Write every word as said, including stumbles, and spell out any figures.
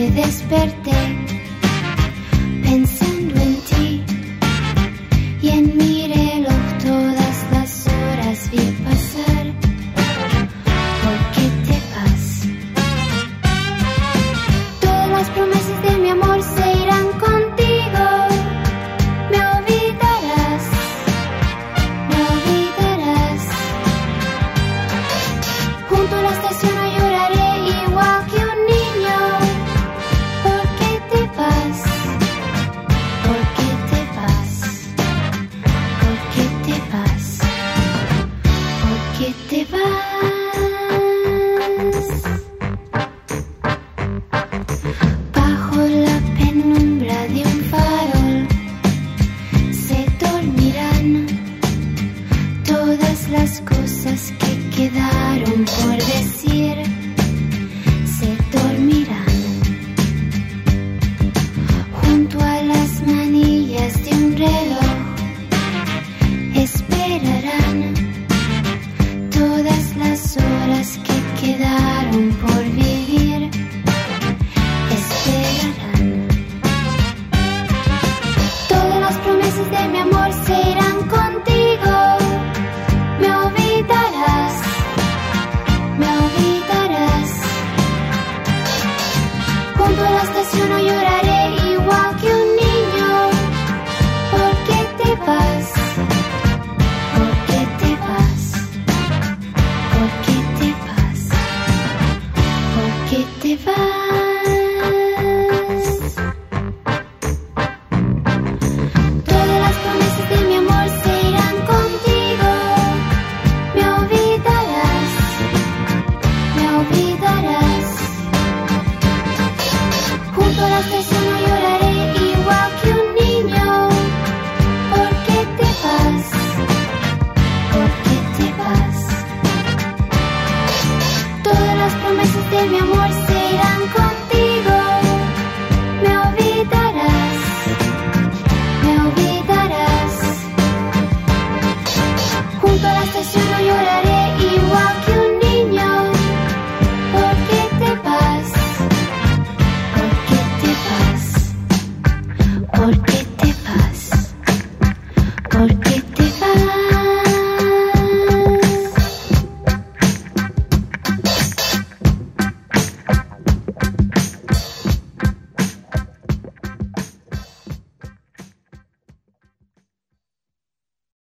me desperté pensando en ti y en mi reloj todas las horas vi pasar. ¿Por qué te vas? Todas las promesas de mi amor se irán contigo. Me olvidarás, me olvidarás. Junto a la estación no lloraré igual que un niño. ¿Por qué te vas? ¿Por qué te vas? ¿Por qué te vas? ¿Por qué te vas? Bajo la penumbra de un farol se dormirán todas las cosas que quedaron por decir. Se dormirán junto a las manillas de un reloj. Esperarán todas las horas que quedaron por vivir. Esperarán. Todas las promesas de mi amor se irán contigo. Me olvidarás, me olvidarás. Junto a la estación no lloraré igual que un niño. ¿Por qué te vas? ¿Por qué te vas? ¿Por qué te vas? ¿Por qué te vas? Todas las promesas de mi amor se irán contigo. Me olvidarás, me olvidarás. Junto a la estación no